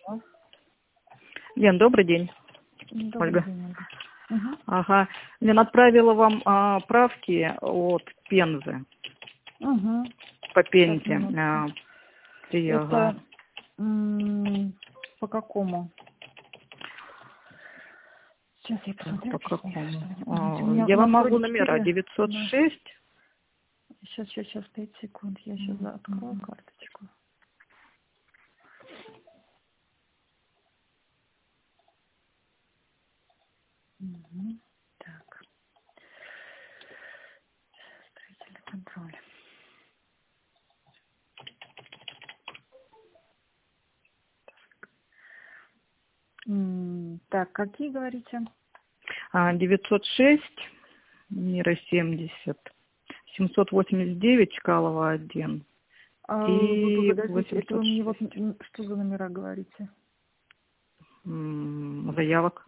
Алло. Лен, добрый день. Добрый Ольга. день, Ольга. Угу. Ага. Лен, отправила вам правки от Пензы Угу. по Сейчас, Пензе. минутку. Ага. Это по какому? Сейчас я посмотрю. По какому? У меня, Я у нас вам могу вроде номера 4. 906. Сейчас, 5 секунд. Я сейчас открою карточку. Угу. Так. Строительный контроль. Так, какие говорите? 906, Мира 70, 789, Чкалова 1 Вы и подождите, это вы мне 806. что за номера говорите? Заявок.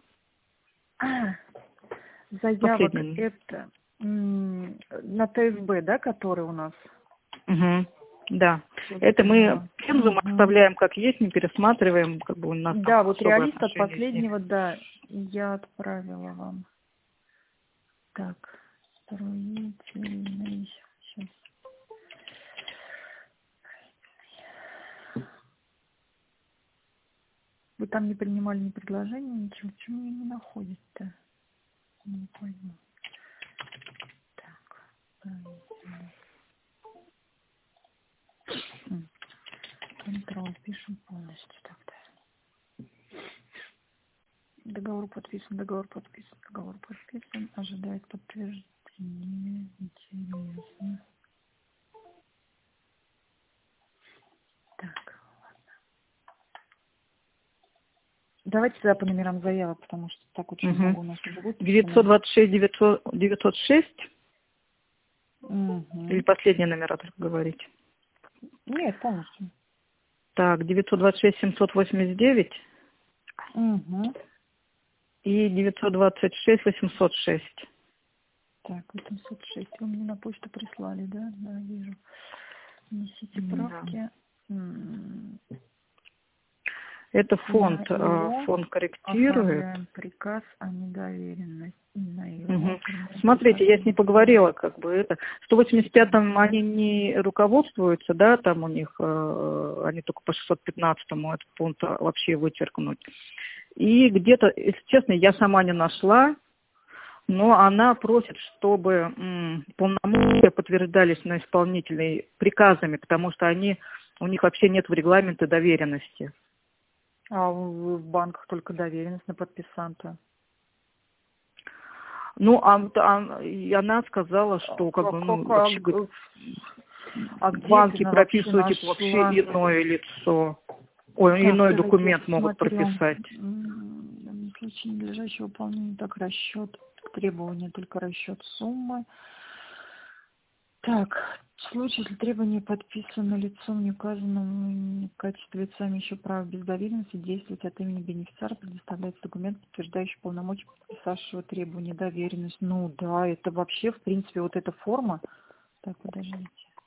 Заявок Последний. это на ТСБ, да, который у нас? Угу. Да. Вот Это мы поняла. Пензу мы оставляем как есть, не пересматриваем, как бы у нас там Да, вот особое реалист от отношение с ними. последнего, да, я отправила вам. Так, строительный, сейчас. Вы там не принимали ни предложения, ничего. Почему меня не находите-то? Не пойму. Так, строительный. Контроль, пишем полностью тогда. Договор подписан, ожидает подтверждения. Интересно. Так, давайте тогда по номерам заявок, потому что так очень много у нас уже выпущено. 926, 906 Угу. или последние номера только говорить? Нет, полностью. Так, 926, 789 Угу. и 926, 806. Так, 806. Вы мне на почту прислали, да? Да, вижу. Несите Да. правки. Это На фонд, ИО фонд корректирует. оформляем приказ о недоверенности. На ИО Угу. оформляем Смотрите, приказ я о с ней поговорила, как бы это. 185-м недоверенности. они не руководствуются, да, там у них, они только по 615-му этот пункт вообще вычеркнуть. И где-то, если честно, я сама не нашла, но она просит, чтобы полномочия подтверждались на исполнительной приказами, потому что у них вообще нет в регламенте доверенности. А в банках только доверенность на подписанта. Ну, и она сказала, что как бы, вообще, говорит, где банки это она вообще прописывают вообще нашла? иное лицо. Ой, Так, иной давайте я документ могут посмотрю. прописать. В случае надлежащего выполнения, так, расчет требования, только расчет суммы. Так, в случае, если требование подписано лицом, не указанным в качестве лица, имеющего право без доверенности действовать от имени бенефициара, предоставляется документ, подтверждающий полномочия подписавшего требования доверенность. Ну да, это вообще, в принципе, вот эта форма. Так, подождите.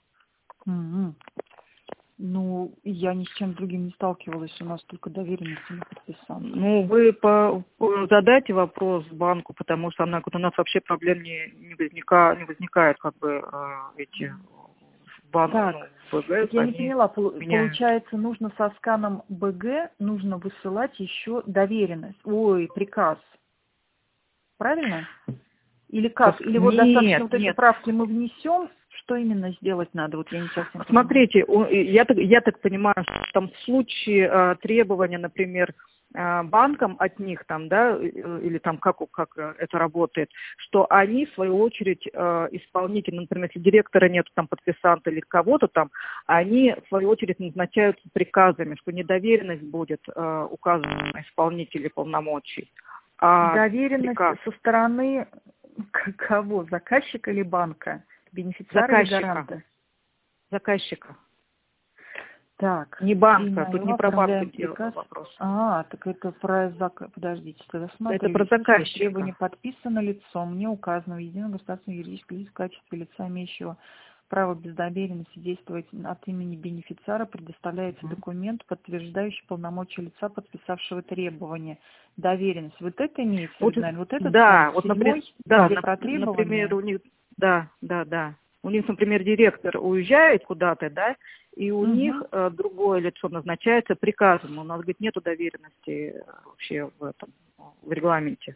Ну, я ни с чем другим не сталкивалась, у нас только доверенность на подписанта. Ну, вы задайте вопрос банку, потому что она говорит, у нас вообще проблем не возникает, как бы эти банки, Так, БГ, я не они поняла, меняют. получается, нужно со сканом БГ, нужно высылать еще доверенность, приказ, правильно? Или как? Или вот достаточно вот эти Нет. правки мы внесем, что именно сделать надо? Вот я не совсем понимаю. Смотрите, я так понимаю, что там в случае требования, например, банкам от них там, да, или там как это работает, что они, в свою очередь, исполнители, например, если директора нет там подписанта или кого-то там, они, в свою очередь, назначаются приказами, что недоверенность будет указана на исполнителей полномочий. Доверенность приказ со стороны кого? Заказчика или банка? Бенефициара или гаранта? Заказчика. Так. Не банка, тут не про банк приказ. вопрос. Так это про подождите, тогда смотрю. Это про заказчика. Требование подписано лицом, не указано в едином государственном юридическом лице в качестве лица, имеющего право без доверенности действовать от имени бенефициара, предоставляется документ, подтверждающий полномочия лица, подписавшего требования. Доверенность. Вот это имеется в Вот, виду, наверное, вот этот да, пункт, вот, например, седьмой, да, где про требования. например, у них, да. У них, например, директор уезжает куда-то, да, и у них другое лицо назначается приказом. У нас, говорит, нету доверенности вообще в этом, в регламенте.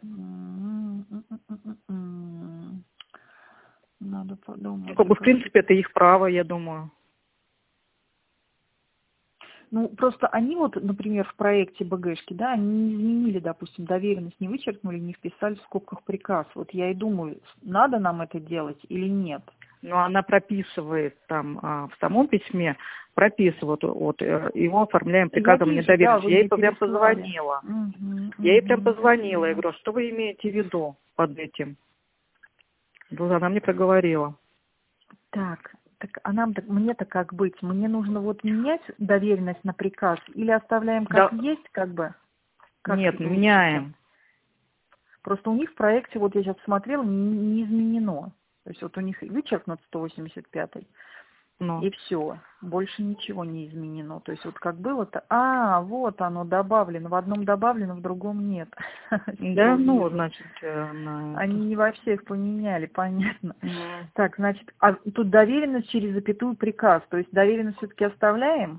Надо подумать. Ну, как бы, в принципе, это их право, я думаю. Ну, просто они вот, например, в проекте БГшки, да, они не изменили, допустим, доверенность, не вычеркнули, не вписали в скобках приказ. Вот я и думаю, надо нам это делать или нет. Но она прописывает там в самом письме, прописывает, вот его оформляем приказом недоверенности. Я ей прям позвонила. Я ей прям позвонила, я говорю, что вы имеете в виду под этим? Она мне проговорила. Так а мне-то как быть? Мне нужно вот менять доверенность на приказ или оставляем как есть, как бы? Как нет, меняем. Просто у них в проекте, вот я сейчас смотрела, не изменено. То есть вот у них вычеркнут 185-й, и все. Больше ничего не изменено. То есть вот как было-то... вот оно добавлено. В одном добавлено, в другом нет. Да, ну, значит... Они не во всех поменяли, понятно. Так, значит, а тут доверенность через запятую приказ. То есть доверенность все-таки оставляем?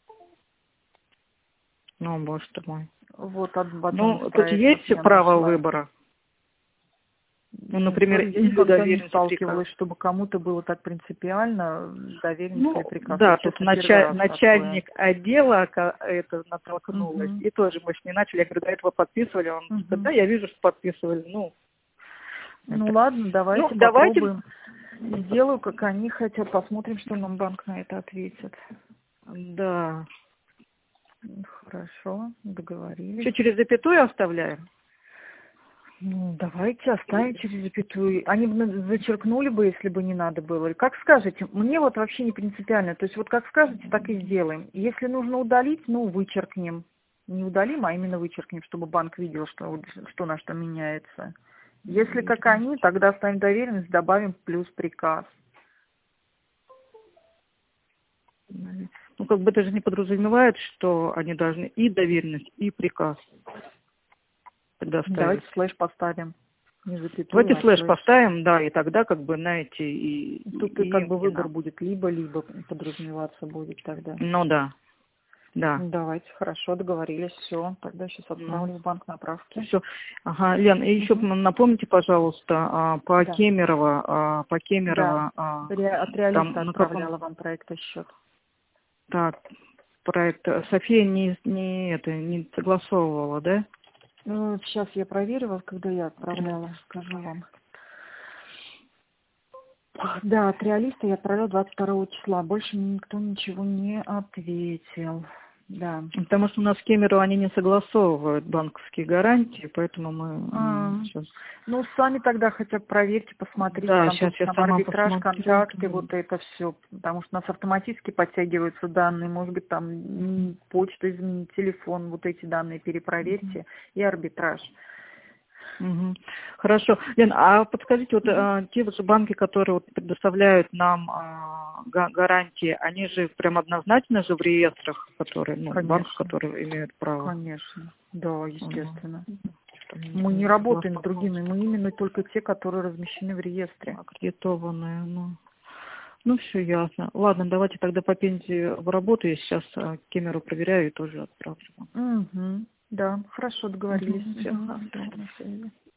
Ну, боже ты мой. Вот в одном Ну, тут есть право выбора. Ну, например, я никогда не сталкивалась, чтобы кому-то было так принципиально доверенность или приказ. Да, тут начальник отдела это натолкнулась. И тоже мы с ней начали, я говорю, до этого подписывали. Он сказал, да, я вижу, что подписывали. Ну ладно, давайте попробуем. Сделаю, как они хотят. Посмотрим, что нам банк на это ответит. Да. Хорошо, договорились. Что, через запятую оставляем? Ну, давайте оставим через запятую. Они бы зачеркнули бы, если бы не надо было. Как скажете, мне вот вообще не принципиально. То есть вот как скажете, так и сделаем. Если нужно удалить, вычеркнем. Не удалим, а именно вычеркнем, чтобы банк видел, что на что меняется. Если как они, тогда оставим доверенность, добавим плюс приказ. Ну, как бы это же не подразумевает, что они должны и доверенность, и приказ предоставить. Давайте слэш поставим. Не запятую, давайте слэш поставим, да, и тогда как бы, знаете, тут как бы выбор будет либо подразумеваться будет тогда. Ну да. Да. Давайте, хорошо, договорились, все. Тогда сейчас отправлю в банк направки. Все. Ага, Лен, и еще напомните, пожалуйста, по Кемерово, Да. От реалиста отправляла вам проект счет. Так, проект София не согласовывала, да? Ну, сейчас я проверила, когда я отправляла, скажу вам. Да, от реалиста я отправляла 22 числа. Больше никто ничего не ответил. Да. Потому что у нас в Кемерово они не согласовывают банковские гарантии, поэтому мы сейчас... Ну, сами тогда хотя бы проверьте, посмотрите. Да, там сейчас я сама арбитраж, посмотрю. контакты, вот это все. Потому что у нас автоматически подтягиваются данные. Может быть, там почту изменить, телефон, вот эти данные перепроверьте. И арбитраж. Хорошо. Лен, а подскажите, вот те же банки, которые вот предоставляют нам гарантии, они же прям однозначно же в реестрах, которые, банк, которые имеют право? Конечно, да, естественно. Мы не работаем с другими, мы именно только те, которые размещены в реестре. Аккредитованные, ну все ясно. ладно, давайте тогда по пенсии в работу, я сейчас Кемеру проверяю и тоже отправлю. Да, хорошо, договорились. Все,